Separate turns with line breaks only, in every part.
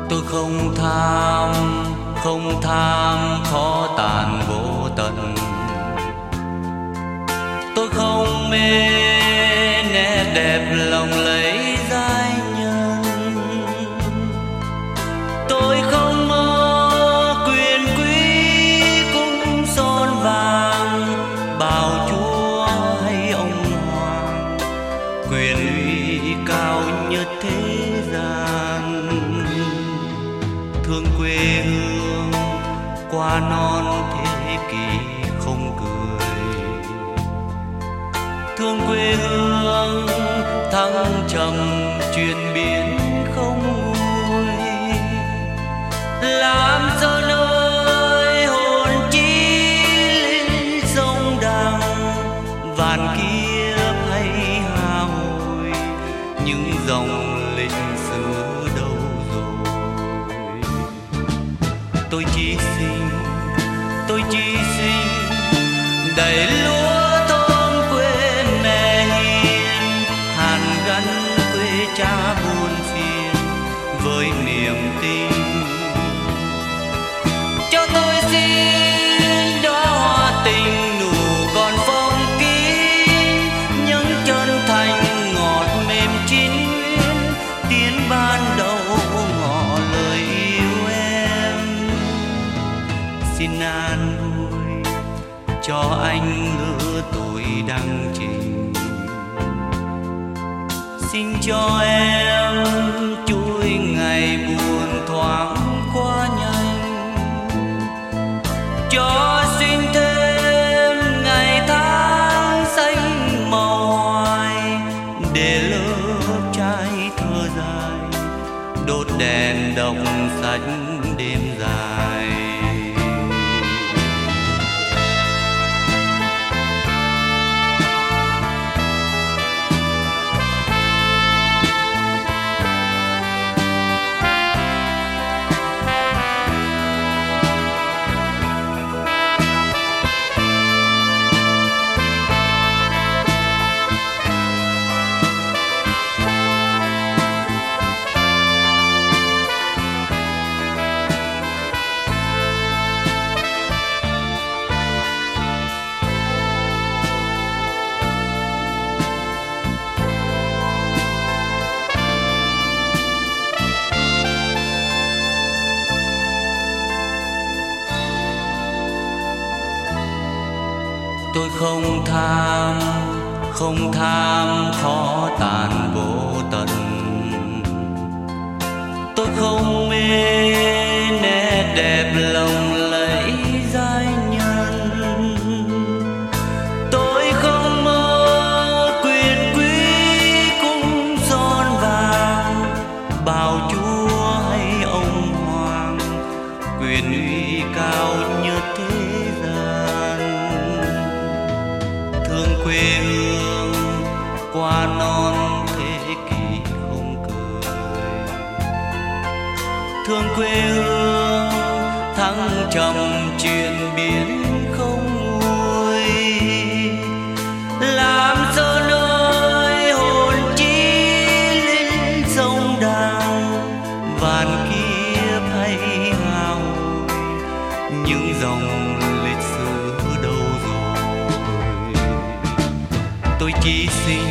Tôi không tham khó tàn vô tận. Tôi không mê nét đẹp lòng lấy giai nhân. Tôi không mơ quyền quý cung son vàng, bào chúa hay ông hoàng, quyền uy cao nhất thế gian. Thương quê hương qua non thế kỷ không cười, thương quê hương thăng trầm truyền biến không nguôi. Làm sao nơi hồn chí linh sông đằng, vạn kiếp hay hà hồi những dòng lịch sử đâu rồi. Tôi chỉ xin đầy lúa thơm quê mẹ hiền, hàn gắn quê cha buồn phiền với niềm tin. Cho tôi xin đóa hoa tình nụ còn phong kín, những chân thành ngọt mềm chín nguyên, tiếng ban đầu ngỏ lời yêu em. Xin an vui cho anh lứa tuổi đang trình, xin cho em chuỗi ngày buồn thoáng qua nhanh, cho xin thêm ngày tháng xanh màu hoài, để lớp trái thơ dài đốt đèn đồng xanh đêm dài. Tôi không tham khó tàn vô tận. Tôi không mê nét đẹp lòng lấy giai nhân. Tôi không mơ quyền quý cung son vàng, bào chúa hay ông hoàng, quyền uy cao nhất thế gian. Thương quê hương qua non thế kỷ không cười, thương quê hương thăng trầm chuyện biến không nguôi. Làm sao nơi hồn chí linh sông đằng, vạn kiếp hay hà hồi những dòng lịch sử đâu rồi. Tôi chỉ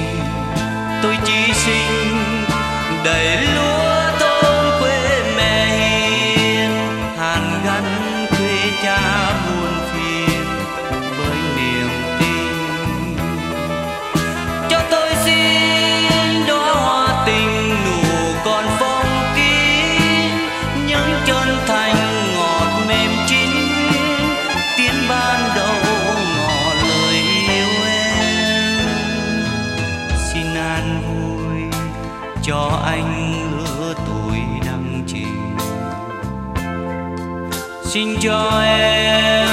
xin đầy lúa thơm quê mẹ hiền, hàn gắn quê cha buồn phiền với niềm tin. Cho tôi xin đóa hoa tình nụ còn phong kín, những chân thành ngọt mềm chín nguyên, tiếng ban đầu ngỏ lời yêu em. Xin an vui cho anh lứa tuổi đang trình, xin cho em